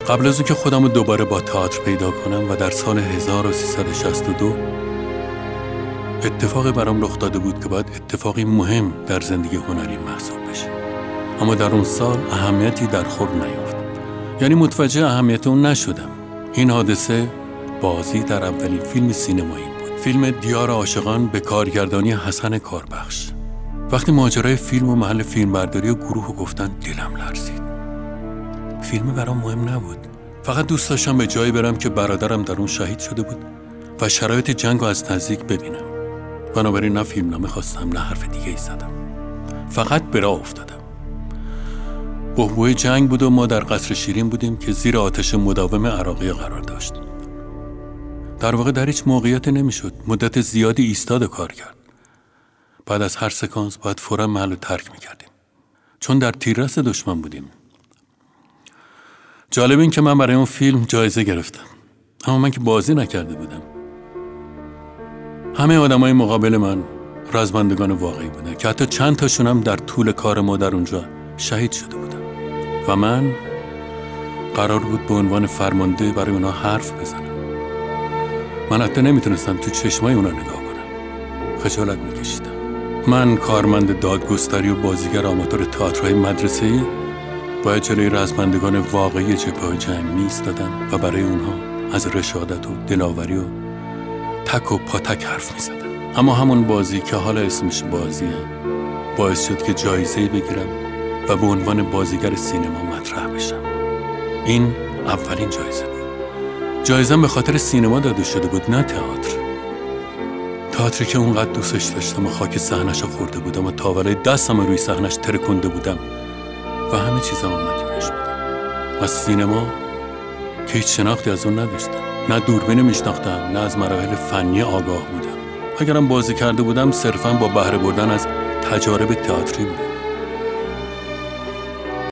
قبل از اون که خودم رو دوباره با تئاتر پیدا کنم و در سال 1362 اتفاقی برام رخ داده بود که باید اتفاقی مهم در زندگی هنری محسوب بشه. اما در اون سال اهمیتی در خور نیافت. یعنی متوجه اهمیت اون نشدم. این حادثه بازی در اولین فیلم سینمایی بود. فیلم دیار عاشقان به کارگردانی حسن کاربخش. وقتی ماجرای فیلم و محل فیلمبرداری و گروه رو گفتن دلم لرزید. فیلم برام مهم نبود. فقط دوست داشتم به جایی برم که برادرم در اون شهید شده بود و شرایط جنگ رو از نزدیک ببینم. بنابراین نه فیلمنامه خواستم نه حرف دیگه ای زدم. فقط به راه افتادم. بحبوح جنگ بود و ما در قصر شیرین بودیم که زیر آتش مداوم عراقی قرار داشت. در واقع در هیچ موقعیتی نمیشد مدت زیادی ایستاد کار کرد. بعد از هر سکانس باید فوراً محل رو ترک میکردیم چون در تیررس دشمن بودیم. جالب این که من برای اون فیلم جایزه گرفتم، اما من که بازی نکرده بودم. همه آدمای مقابل من رزمندگان واقعی بودن که حتی چند تاشون هم در طول کار ما در اونجا شهید شده بودن و من قرار بود به عنوان فرمانده برای اونا حرف بزنم. من حتی نمیتونستم تو چشمای اونا نگاه کنم. خجالت میکشیدم. من کارمند دادگستری و بازیگر آماتور تئاترهای مدرسه‌ای باید جلوی رزمندگان واقعی جبهه‌های جنگ می‌ایستادم و برای اونها از رشادت و دلاوری و تک و پاتک حرف می‌زدم. اما همون بازی که حالا اسمش بازیه باعث شد که جایزه‌ای بگیرم و به عنوان بازیگر سینما مطرح بشم. این اولین جایزه بود. جایزه‌ام به خاطر سینما داده شده بود، نه تئاتر. تئاتری که اونقدر دوستش داشتم و خاک صحنه‌شو خورده بودم و تاولای دستم روی صحنه‌اش ترکونده بودم و همه چیزم مدیونش بودم. از سینما که هیچ شناختی از اون نداشتم، نه دوربین میشناختم نه از مراحل فنی آگاه بودم. اگرم بازی کرده بودم صرفاً با بهره بردن از تجارب تئاتری بود.